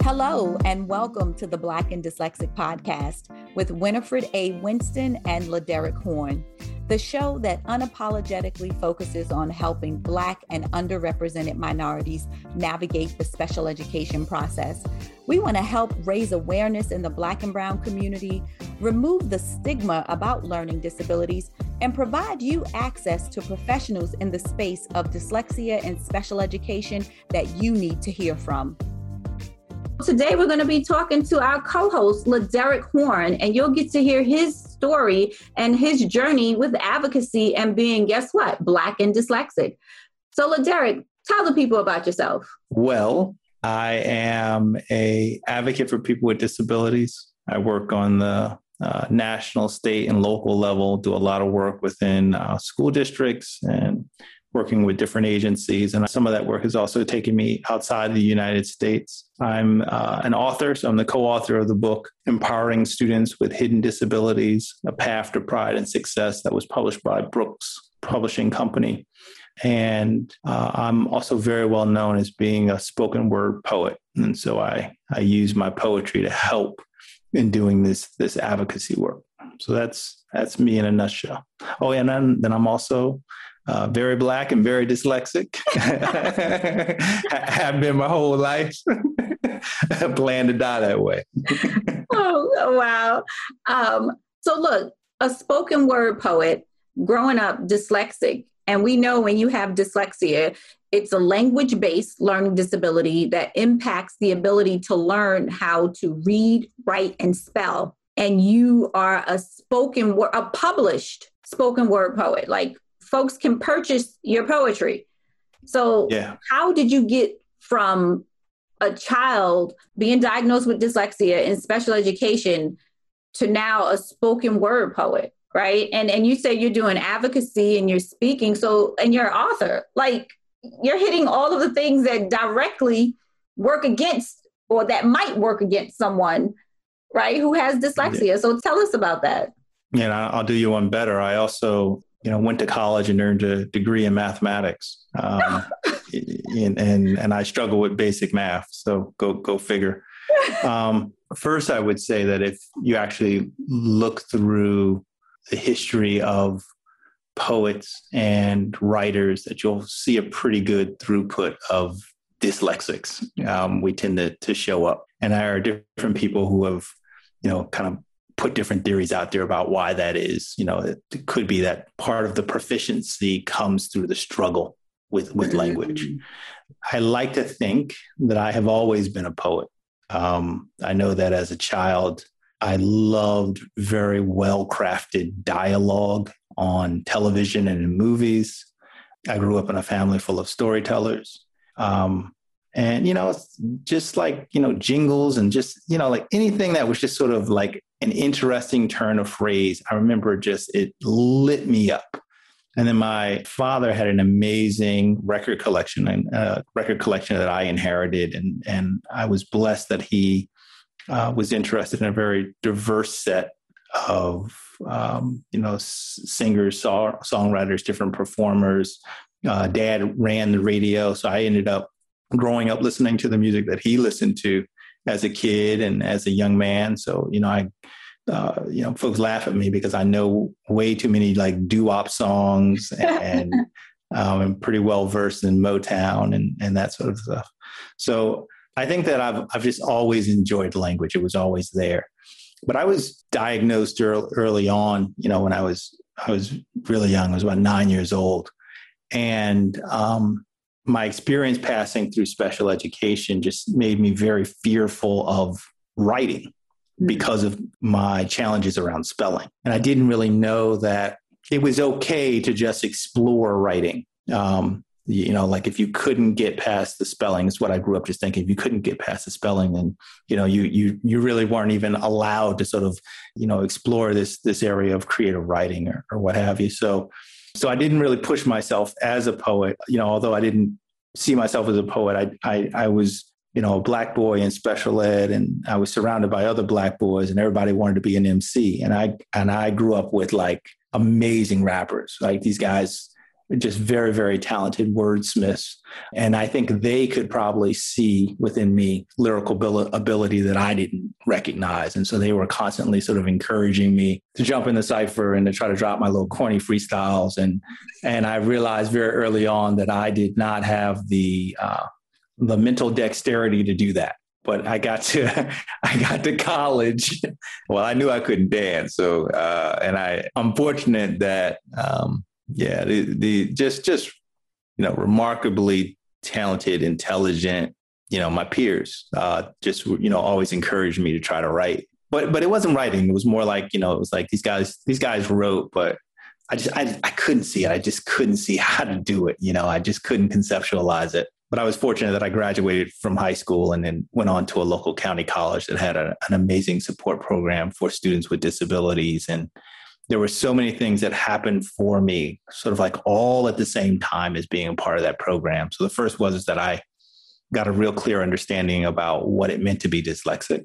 Hello, and welcome to the Black and Dyslexic podcast with Winifred A. Winston and LaDerrick Horn, the show that unapologetically focuses on helping Black and underrepresented minorities navigate the special education process. We want to help raise awareness in the Black and Brown community, remove the stigma about learning disabilities, and provide you access to professionals in the space of dyslexia and special education that you need to hear from. Today, we're going to be talking to our co-host, LaDerrick Horn, and you'll get to hear his story and his journey with advocacy and being, guess what, Black and dyslexic. So, LaDerrick, tell the people about yourself. Well, I am an advocate for people with disabilities. I work on the national, state, and local level, do a lot of work within school districts and working with different agencies. And some of that work has also taken me outside the United States. I'm an author, so I'm the co-author of the book, Empowering Students with Hidden Disabilities, A Path to Pride and Success, that was published by Brooks Publishing Company. And I'm also very well known as being a spoken word poet. And so I use my poetry to help in doing this advocacy work. So that's me in a nutshell. Oh, and then I'm also very Black and very dyslexic. Have been my whole life. I plan to die that way. Oh, wow. So look, a spoken word poet, growing up dyslexic, and we know when you have dyslexia, it's a language-based learning disability that impacts the ability to learn how to read, write, and spell. And you are a published spoken word poet. Like, folks can purchase your poetry. So How did you get from a child being diagnosed with dyslexia in special education to now a spoken word poet, right? And you say you're doing advocacy and you're speaking, and you're an author. Like, you're hitting all of the things that directly work against, or that might work against someone, right, who has dyslexia. Yeah. So tell us about that. Yeah, I'll do you one better. I also went to college and earned a degree in mathematics, and I struggle with basic math. So go figure. First, I would say that if you actually look through the history of poets and writers, that you'll see a pretty good throughput of dyslexics. We tend to show up, and there are different people who have, kind of put different theories out there about why that is. It could be that part of the proficiency comes through the struggle with language. I like to think that I have always been a poet. I know that as a child, I loved very well-crafted dialogue on television and in movies. I grew up in a family full of storytellers. And, it's just like, jingles and just, like anything that was just sort of like an interesting turn of phrase. I remember it lit me up. And then my father had an amazing record collection that I inherited. And I was blessed that he was interested in a very diverse set of, singers, songwriters, different performers. Dad ran the radio. So I ended up growing up listening to the music that he listened to as a kid and as a young man. So, folks laugh at me because I know way too many like doo-wop songs and I'm pretty well versed in Motown and that sort of stuff. So I think that I've just always enjoyed language. It was always there. But I was diagnosed early on, when I was really young. I was about 9 years old. And my experience passing through special education just made me very fearful of writing because of my challenges around spelling. And I didn't really know that it was okay to just explore writing. Like if you couldn't get past the spelling, it's what I grew up just thinking. If you couldn't get past the spelling, then, you really weren't even allowed to sort of, explore this area of creative writing or what have you. So I didn't really push myself as a poet, although I didn't see myself as a poet. I was, a Black boy in special ed, and I was surrounded by other Black boys, and everybody wanted to be an MC. And I grew up with like amazing rappers. Like these guys, just very, very talented wordsmiths. And I think they could probably see within me lyrical ability that I didn't recognize. And so they were constantly sort of encouraging me to jump in the cypher and to try to drop my little corny freestyles. And I realized very early on that I did not have the mental dexterity to do that. But I got to college. Well, I knew I couldn't dance. So, I'm fortunate that, remarkably talented, intelligent, my peers, always encouraged me to try to write. But it wasn't writing. It was more like, it was like these guys wrote, but I couldn't see it. I just couldn't see how to do it. I just couldn't conceptualize it. But I was fortunate that I graduated from high school and then went on to a local county college that had an amazing support program for students with disabilities. And there were so many things that happened for me, sort of like all at the same time as being a part of that program. So the first was that I got a real clear understanding about what it meant to be dyslexic.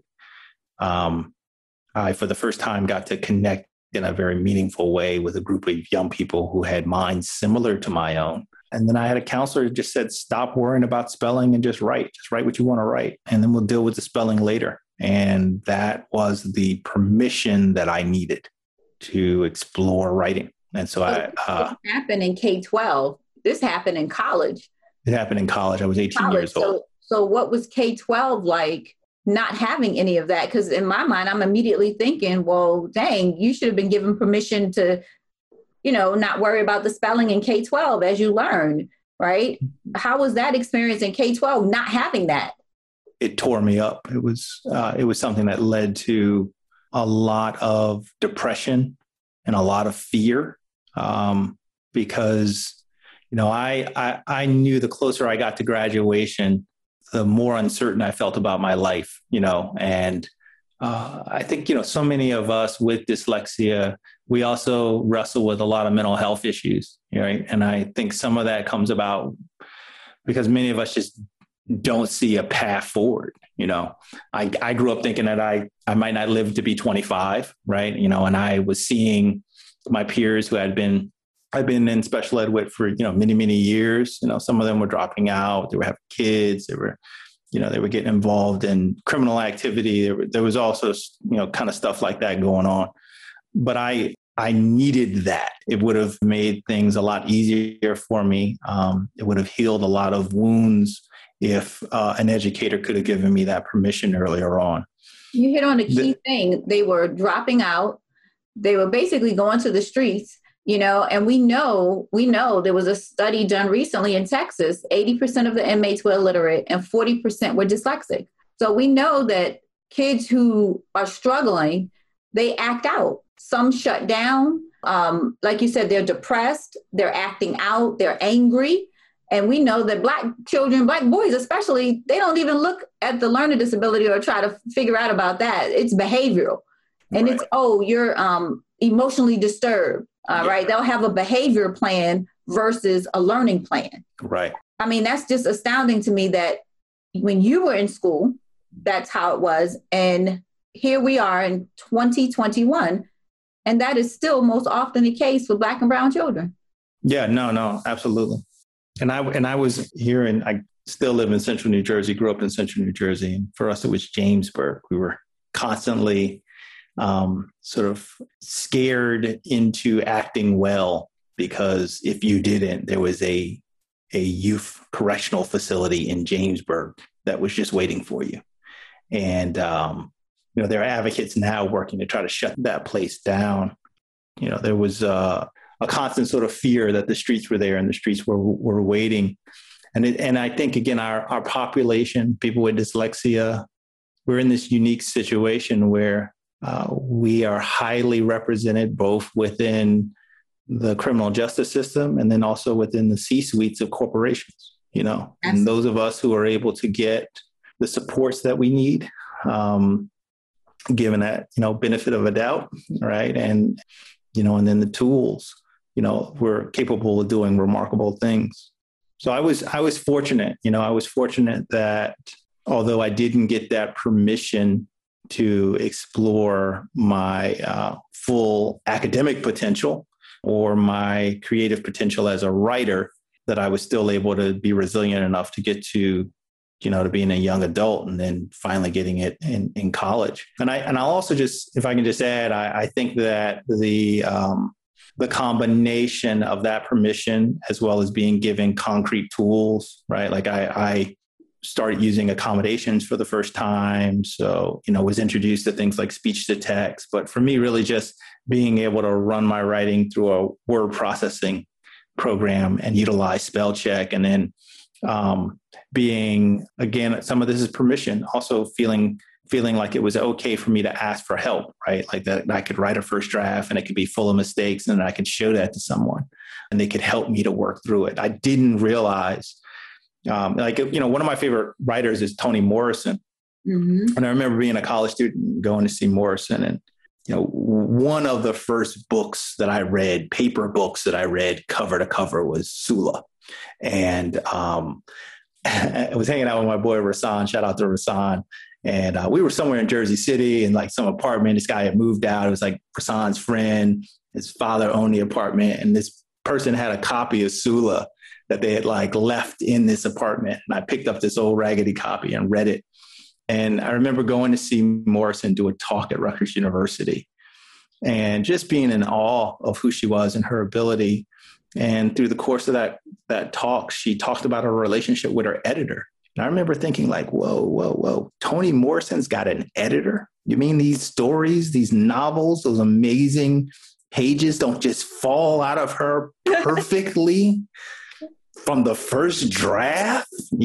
I, for the first time, got to connect in a very meaningful way with a group of young people who had minds similar to my own. And then I had a counselor who just said, stop worrying about spelling and just write what you want to write. And then we'll deal with the spelling later. And that was the permission that I needed to explore writing. And so it happened in K-12. This happened in college. It happened in college. I was 18 years old. So what was K-12 like not having any of that? Because in my mind, I'm immediately thinking, well, dang, you should have been given permission to not worry about the spelling in K-12 as you learn, right? How was that experience in K-12, not having that? It tore me up. It was something that led to a lot of depression and a lot of fear, because, I knew the closer I got to graduation, the more uncertain I felt about my life, and I think, so many of us with dyslexia, we also wrestle with a lot of mental health issues, right? And I think some of that comes about because many of us just don't see a path forward. I grew up thinking that I might not live to be 25, right? And I was seeing my peers who I'd been in special ed with for, many, many years. Some of them were dropping out, they were having kids, they were getting involved in criminal activity. There was also, kind of stuff like that going on. But I needed that. It would have made things a lot easier for me. It would have healed a lot of wounds if an educator could have given me that permission earlier on. You hit on a key thing. They were dropping out. They were basically going to the streets, and we know there was a study done recently in Texas, 80% of the inmates were illiterate and 40% were dyslexic. So we know that kids who are struggling, they act out. Some shut down. Like you said, they're depressed, they're acting out, they're angry. And we know that Black children, Black boys especially, they don't even look at the learning disability or try to figure out about that. It's behavioral. And It's, you're emotionally disturbed. Right. They'll have a behavior plan versus a learning plan. Right. I mean, that's just astounding to me that when you were in school, that's how it was. And here we are in 2021. And that is still most often the case for Black and brown children. Yeah, no, absolutely. And I was here, and I still live in Central New Jersey, grew up in Central New Jersey. And for us, it was Jamesburg. We were constantly sort of scared into acting well, because if you didn't, there was a youth correctional facility in Jamesburg that was just waiting for you. And, there are advocates now working to try to shut that place down. There was a constant sort of fear that the streets were there and the streets were waiting. And I think, again, our population, people with dyslexia, we're in this unique situation where we are highly represented both within the criminal justice system and then also within the C-suites of corporations, and those of us who are able to get the supports that we need, given that, benefit of a doubt, right? And, and then the tools, we're capable of doing remarkable things. So I was fortunate, I was fortunate that although I didn't get that permission to explore my full academic potential, or my creative potential as a writer, that I was still able to be resilient enough to get to, to being a young adult and then finally getting it in college. And I'll also just, if I can just add, I think that the combination of that permission, as well as being given concrete tools, right? Like I started using accommodations for the first time. So, was introduced to things like speech to text. But for me, really just being able to run my writing through a word processing program and utilize spell check. And then being, again, some of this is permission, also feeling like it was okay for me to ask for help, right? Like that I could write a first draft and it could be full of mistakes and I could show that to someone and they could help me to work through it. I didn't realize, one of my favorite writers is Toni Morrison. Mm-hmm. And I remember being a college student going to see Morrison, and, one of the first books that I read, paper books that I read cover to cover, was Sula. And I was hanging out with my boy Rasan, shout out to Rasan. And we were somewhere in Jersey City in like some apartment. This guy had moved out. It was like Rasan's friend. His father owned the apartment. And this person had a copy of Sula that they had like left in this apartment. And I picked up this old raggedy copy and read it. And I remember going to see Morrison do a talk at Rutgers University and just being in awe of who she was and her ability. And through the course of that talk, she talked about her relationship with her editor. And I remember thinking like, whoa, Toni Morrison's got an editor? You mean these stories, these novels, those amazing pages don't just fall out of her perfectly from the first draft,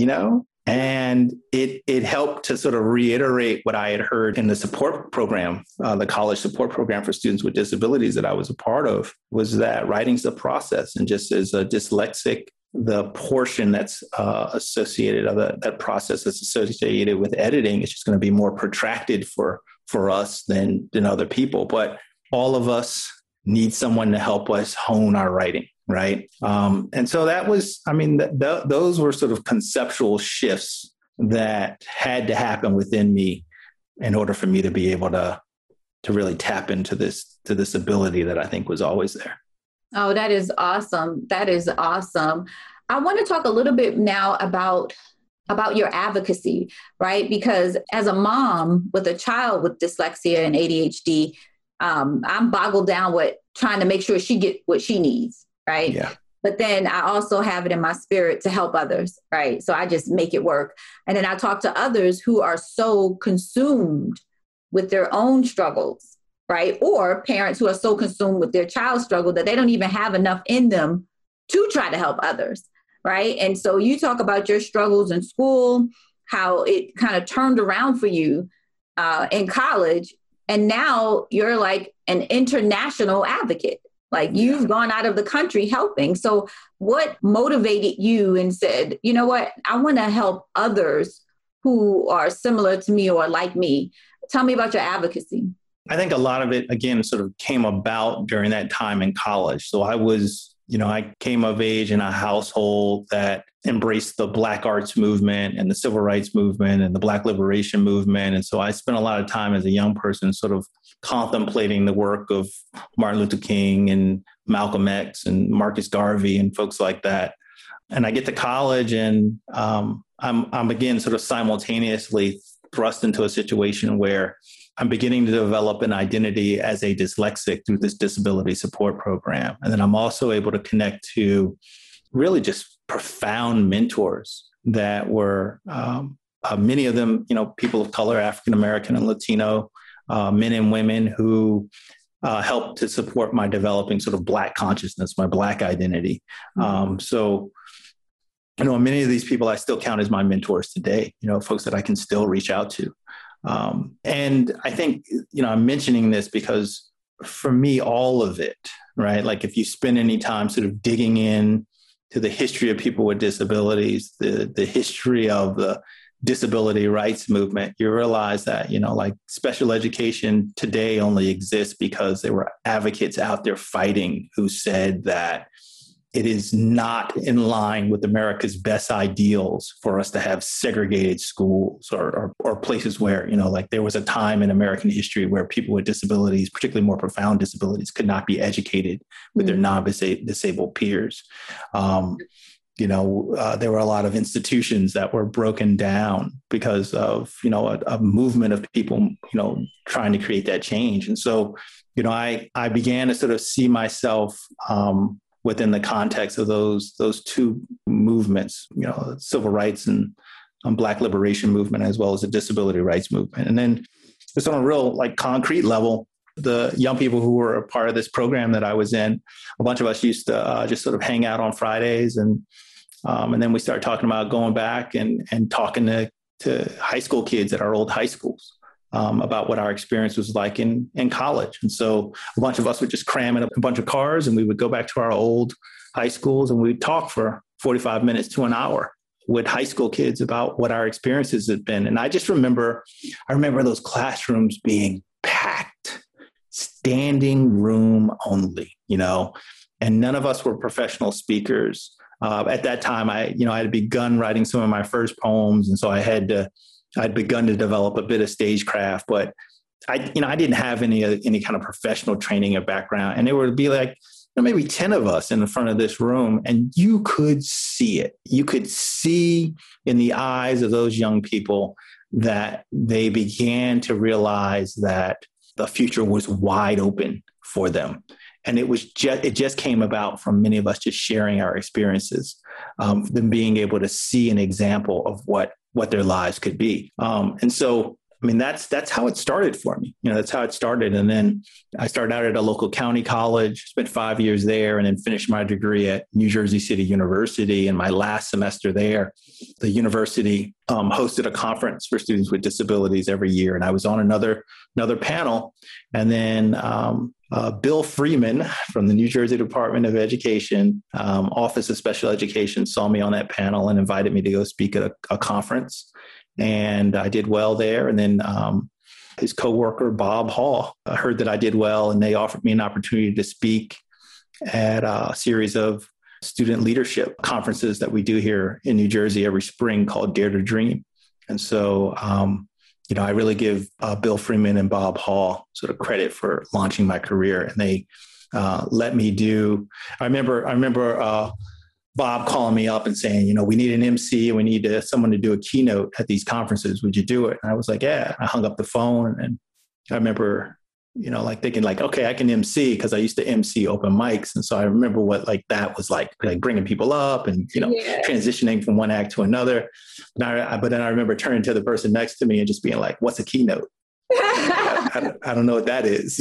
And it helped to sort of reiterate what I had heard in the support program, the college support program for students with disabilities that I was a part of, was that writing's the process. And just as a dyslexic, the portion that's associated, that process that's associated with editing is just going to be more protracted for us than other people. But all of us need someone to help us hone our writing. Right. And so that was, those were sort of conceptual shifts that had to happen within me in order for me to be able to really tap into this ability that I think was always there. Oh, that is awesome. That is awesome. I want to talk a little bit now about your advocacy, right? Because as a mom with a child with dyslexia and ADHD, I'm boggled down with trying to make sure she gets what she needs. Right. Yeah. But then I also have it in my spirit to help others. Right. So I just make it work. And then I talk to others who are so consumed with their own struggles. Right. Or parents who are so consumed with their child's struggle that they don't even have enough in them to try to help others. Right. And so you talk about your struggles in school, how it kind of turned around for you in college. And now you're like an international advocate. Like you've gone out of the country helping. So what motivated you and said, you know what, I want to help others who are similar to me or like me? Tell me about your advocacy. I think a lot of it, again, sort of came about during that time in college. So I came of age in a household that embraced the Black arts movement and the civil rights movement and the Black liberation movement. And so I spent a lot of time as a young person sort of contemplating the work of Martin Luther King and Malcolm X and Marcus Garvey and folks like that. And I get to college and I'm again sort of simultaneously thrust into a situation where I'm beginning to develop an identity as a dyslexic through this disability support program. And then I'm also able to connect to really just profound mentors that were many of them, people of color, African-American and Latino, men and women who helped to support my developing sort of Black consciousness, my Black identity. So many of these people I still count as my mentors today, folks that I can still reach out to. And I think, I'm mentioning this because for me, all of it, right? Like if you spend any time sort of digging in to the history of people with disabilities, the history of the disability rights movement, you realize that, like special education today only exists because there were advocates out there fighting who said that it is not in line with America's best ideals for us to have segregated schools or places where, like there was a time in American history where people with disabilities, particularly more profound disabilities, could not be educated with their non-disabled peers. There were a lot of institutions that were broken down because of, a movement of people, trying to create that change. And so, I began to sort of see myself within the context of those two movements, civil rights and Black liberation movement, as well as the disability rights movement. And then just on a real concrete level, the young people who were a part of this program that I was in, a bunch of us used to just sort of hang out on Fridays. And then we started talking about going back and talking to high school kids at our old high schools. About what our experience was like in college. And so a bunch of us would just cram in a bunch of cars and we would go back to our old high schools and we'd talk for 45 minutes to an hour with high school kids about what our experiences had been. And I remember those classrooms being packed, standing room only, and none of us were professional speakers. At that time, I had begun writing some of my first poems. And so I'd begun to develop a bit of stagecraft, but I didn't have any kind of professional training or background. And there would be maybe 10 of us in the front of this room, and you could see it. You could see in the eyes of those young people that they began to realize that the future was wide open for them. And it just came about from many of us just sharing our experiences, them being able to see an example of what their lives could be. And so, that's how it started for me. That's how it started. And then I started out at a local county college, spent 5 years there, and then finished my degree at New Jersey City University. And my last semester there, the university hosted a conference for students with disabilities every year. And I was on another panel. And then Bill Freeman from the New Jersey Department of Education, Office of Special Education, saw me on that panel and invited me to go speak at a conference. And I did well there. And then his coworker, Bob Hall, heard that I did well, and they offered me an opportunity to speak at a series of student leadership conferences that we do here in New Jersey every spring called Dare to Dream. And so, I really give Bill Freeman and Bob Hall sort of credit for launching my career. And they let me do, I remember Bob calling me up and saying, we need an MC and we need someone to do a keynote at these conferences. Would you do it? And I was like, yeah. I hung up the phone, and I remember, thinking okay, I can MC, because I used to MC open mics. And so I remember what that was like bringing people up and, transitioning from one act to another. But then I remember turning to the person next to me and just being like, what's a keynote? I don't know what that is,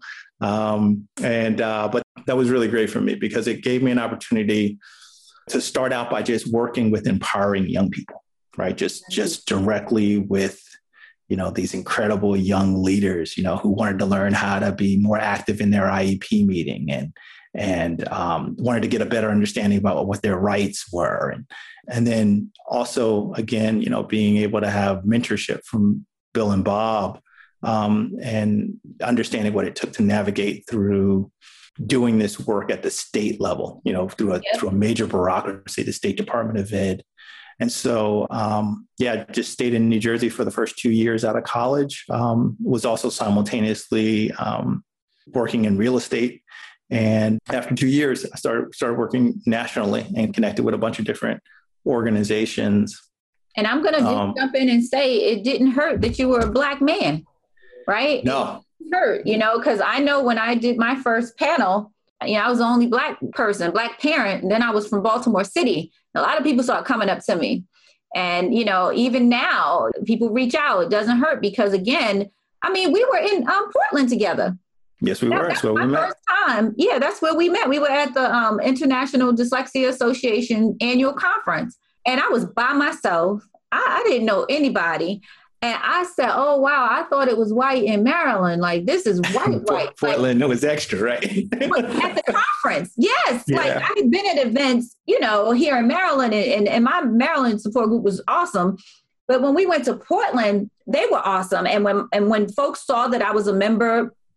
but that was really great for me because it gave me an opportunity to start out by just working with empowering young people, right? Just directly with, these incredible young leaders, who wanted to learn how to be more active in their IEP meeting and wanted to get a better understanding about what their rights were. And then also, again, being able to have mentorship from Bill and Bob and understanding what it took to navigate through doing this work at the state level, through a major bureaucracy, the State Department of Ed. And so, just stayed in New Jersey for the first 2 years out of college, was also simultaneously working in real estate. And after 2 years, I started working nationally and connected with a bunch of different organizations. And I'm going to just jump in and say it didn't hurt that you were a Black man, right? No. Hurt, because I know when I did my first panel, I was the only Black person, Black parent. And then I was from Baltimore City. A lot of people started coming up to me. And, even now people reach out. It doesn't hurt because, again, we were in Portland together. Yes, we were. That's where we met. First time. Yeah, that's where we met. We were at the International Dyslexia Association annual conference. And I was by myself. I didn't know anybody. And I said, oh, wow, I thought it was white in Maryland. This is white. Portland, no, it's extra, right? At the conference. Yes. Yeah. I had been at events, here in Maryland, and my Maryland support group was awesome. But when we went to Portland, they were awesome. And when folks saw that I was a member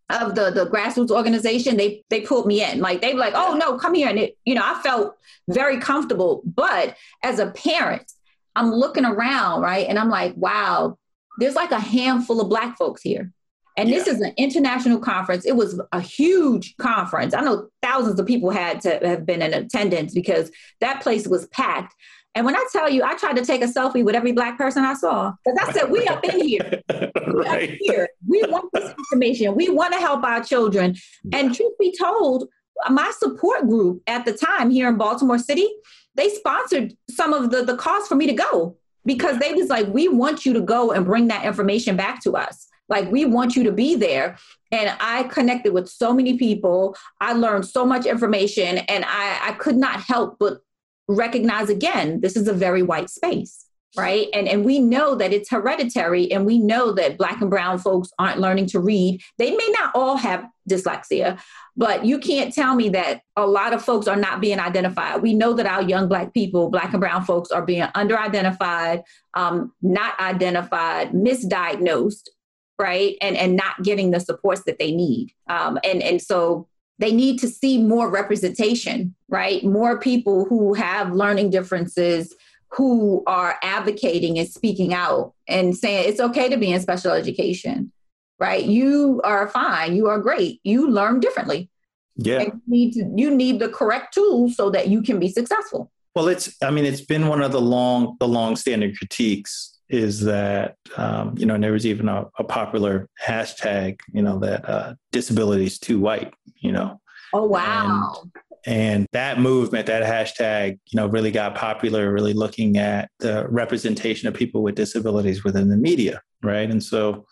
of the grassroots organization, they pulled me in. Like, they were like, oh no, come here. And it, I felt very comfortable. But as a parent, I'm looking around, right? And I'm like, wow, there's like a handful of Black folks here. And this is an international conference. It was a huge conference. I know thousands of people had to have been in attendance because that place was packed. And when I tell you, I tried to take a selfie with every Black person I saw, because I said, we up in here. We up here. We want this information. We want to help our children. And truth be told, my support group at the time here in Baltimore City, they sponsored some of the cost for me to go, because they was like, we want you to go and bring that information back to us. Like, we want you to be there. And I connected with so many people. I learned so much information, and I could not help but recognize, again, this is a very white space, right? And we know that it's hereditary, and we know that Black and brown folks aren't learning to read. They may not all have dyslexia, but you can't tell me that a lot of folks are not being identified. We know that our young Black people, Black and brown folks, are being under-identified, not identified, misdiagnosed, right? And not getting the supports that they need. And so they need to see more representation, right? More people who have learning differences, who are advocating and speaking out and saying it's okay to be in special education, right? You are fine. You are great. You learn differently. Yeah. And you need the correct tools so that you can be successful. Well, it's been one of the long-standing critiques is that, and there was even a popular hashtag, that disability is too white, Oh, wow. And that movement, that hashtag, really got popular, really looking at the representation of people with disabilities within the media, right? And so,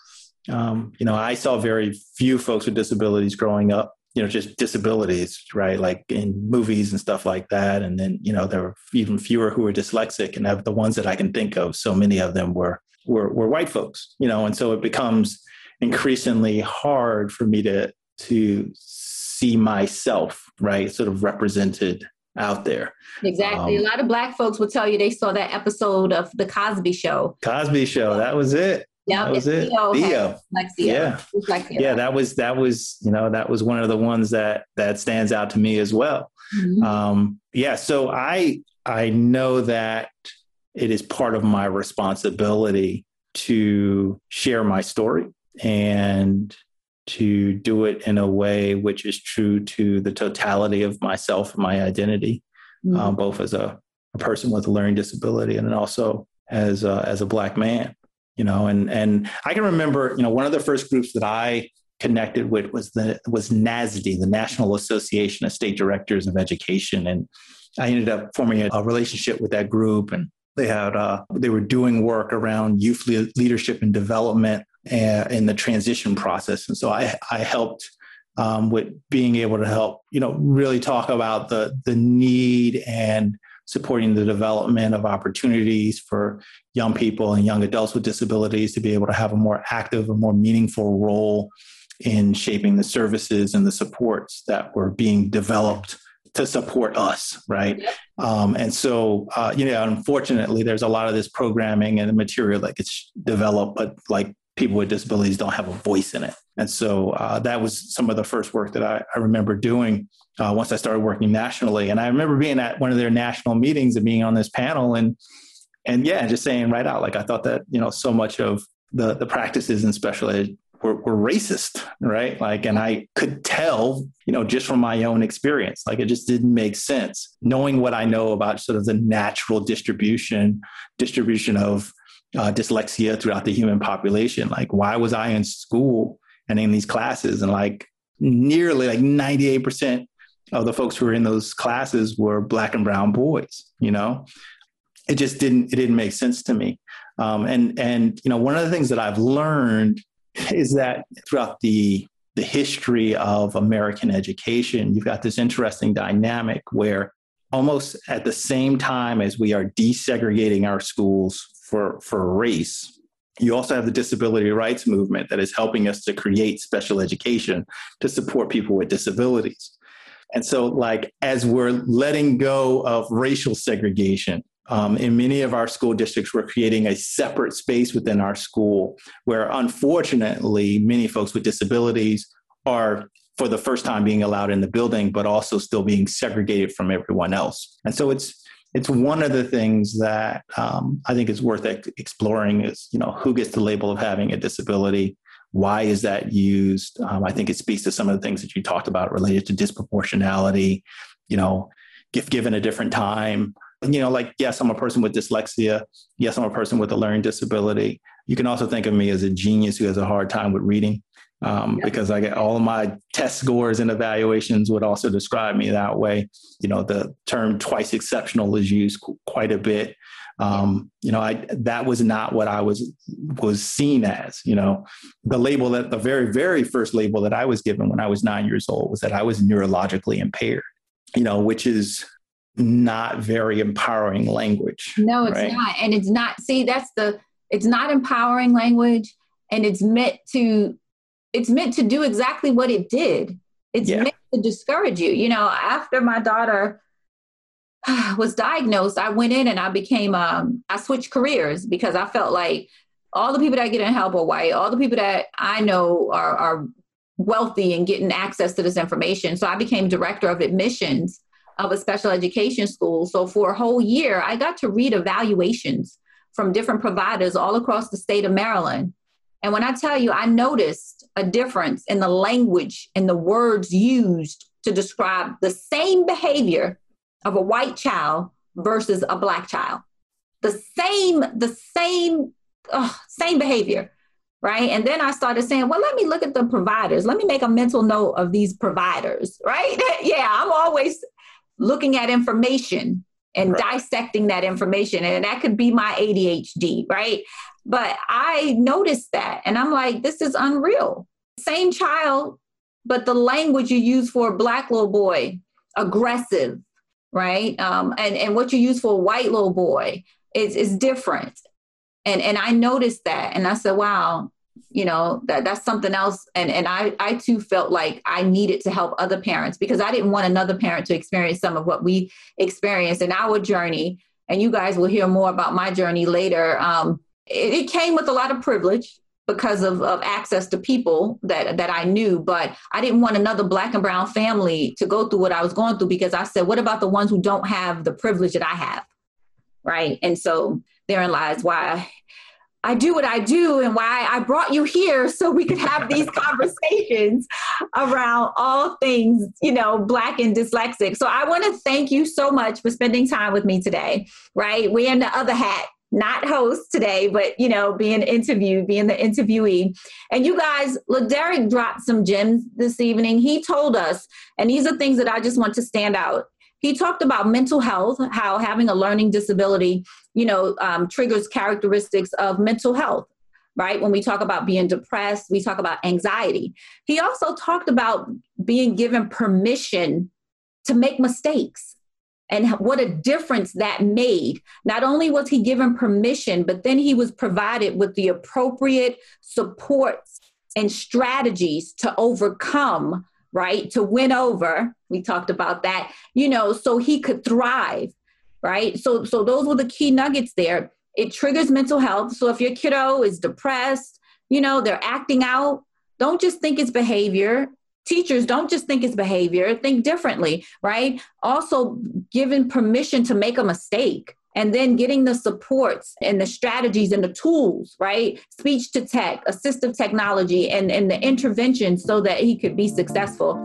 I saw very few folks with disabilities growing up, just disabilities, right? Like in movies and stuff like that. And then, there were even fewer who were dyslexic, and of the ones that I can think of, so many of them were white folks, and so it becomes increasingly hard for me to see myself, right, sort of represented out there. Exactly. A lot of Black folks will tell you they saw that episode of The Cosby Show. That was it. Yeah, that was it. Theo. Yeah. That was one of the ones that stands out to me as well. Mm-hmm. So I know that it is part of my responsibility to share my story and to do it in a way which is true to the totality of myself and my identity, both as a person with a learning disability and then also as a Black man. And I can remember, one of the first groups that I connected with was NASD, the National Association of State Directors of Education. And I ended up forming a relationship with that group, and they were doing work around youth leadership and development in the transition process. And so I helped with being able to help, really talk about the need and supporting the development of opportunities for young people and young adults with disabilities to be able to have a more active, a more meaningful role in shaping the services and the supports that were being developed to support us, right? And so, unfortunately, there's a lot of this programming and the material that gets developed, but like people with disabilities don't have a voice in it. And so that was some of the first work that I remember doing once I started working nationally. And I remember being at one of their national meetings and being on this panel and just saying right out, like, I thought that, so much of the practices in special ed were racist, right? Like, and I could tell, just from my own experience, like it just didn't make sense. Knowing what I know about sort of the natural distribution of dyslexia throughout the human population, like why was I in school and in these classes and like nearly like 98% of the folks who were in those classes were Black and brown boys, It just didn't make sense to me. And one of the things that I've learned is that throughout the history of American education, you've got this interesting dynamic where almost at the same time as we are desegregating our schools for race, you also have the disability rights movement that is helping us to create special education to support people with disabilities. And so, like, as we're letting go of racial segregation, in many of our school districts, we're creating a separate space within our school where, unfortunately, many folks with disabilities are for the first time being allowed in the building, but also still being segregated from everyone else. And so it's one of the things that I think is worth exploring is, who gets the label of having a disability? Why is that used? I think it speaks to some of the things that you talked about related to disproportionality, if given a different time. Yes, I'm a person with dyslexia. Yes, I'm a person with a learning disability. You can also think of me as a genius who has a hard time with reading because I get all of my test scores and evaluations would also describe me that way. The term twice exceptional is used quite a bit. That was not what I was seen as. The label that the very, very first label that I was given when I was 9 years old was that I was neurologically impaired, which is not very empowering language. No, it's not. And it's not, it's not empowering language, and it's meant to do exactly what it did. It's meant to discourage you. After my daughter was diagnosed, I went in and I became, I switched careers because I felt like all the people that get in help are white. All the people that I know are wealthy and getting access to this information. So I became director of admissions of a special education school. So for a whole year, I got to read evaluations from different providers all across the state of Maryland. And when I tell you, I noticed a difference in the language and the words used to describe the same behavior of a white child versus a Black child. The same behavior, right? And then I started saying, well, let me look at the providers. Let me make a mental note of these providers, right? Yeah, I'm always looking at information and dissecting that information. And that could be my ADHD, right? But I noticed that and I'm like, this is unreal. Same child, but the language you use for a Black little boy, aggressive, right? And what you use for a white little boy is different. And I noticed that. And I said, wow, that's something else. And I too felt like I needed to help other parents because I didn't want another parent to experience some of what we experienced in our journey. And you guys will hear more about my journey later. It came with a lot of privilege because of access to people that I knew, but I didn't want another Black and brown family to go through what I was going through because I said, what about the ones who don't have the privilege that I have? Right. And so therein lies why I do what I do and why I brought you here so we could have these conversations around all things, Black and dyslexic. So I want to thank you so much for spending time with me today, right? We're in the other hat, not host today, but, being the interviewee. And you guys, look, Derek dropped some gems this evening. He told us, and these are things that I just want to stand out. He talked about mental health, how having a learning disability, triggers characteristics of mental health, right? When we talk about being depressed, we talk about anxiety. He also talked about being given permission to make mistakes and what a difference that made. Not only was he given permission, but then he was provided with the appropriate supports and strategies to overcome, right? To win over. We talked about that, so he could thrive, right? So those were the key nuggets there. It triggers mental health. So if your kiddo is depressed, they're acting out, don't just think it's behavior. Teachers, don't just think it's behavior, think differently, right? Also given permission to make a mistake and then getting the supports and the strategies and the tools, right? Speech to tech, assistive technology, and the intervention so that he could be successful.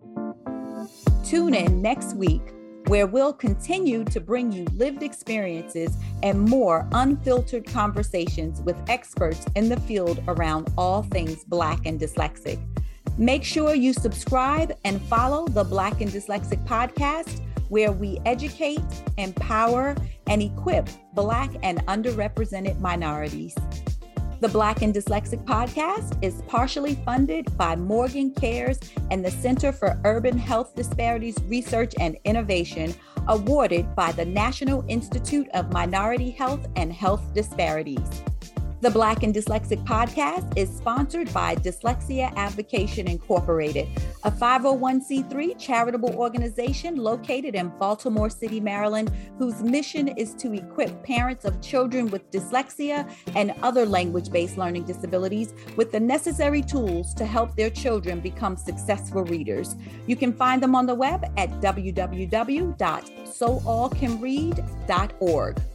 Tune in next week where we'll continue to bring you lived experiences and more unfiltered conversations with experts in the field around all things Black and dyslexic. Make sure you subscribe and follow the Black and Dyslexic podcast, where we educate, empower, and equip Black and underrepresented minorities. The Black and Dyslexic podcast is partially funded by Morgan Cares and the Center for Urban Health Disparities Research and Innovation, awarded by the National Institute of Minority Health and Health Disparities. The Black and Dyslexic podcast is sponsored by Dyslexia Advocation Incorporated, a 501c3 charitable organization located in Baltimore City, Maryland, whose mission is to equip parents of children with dyslexia and other language-based learning disabilities with the necessary tools to help their children become successful readers. You can find them on the web at www.soallcanread.org.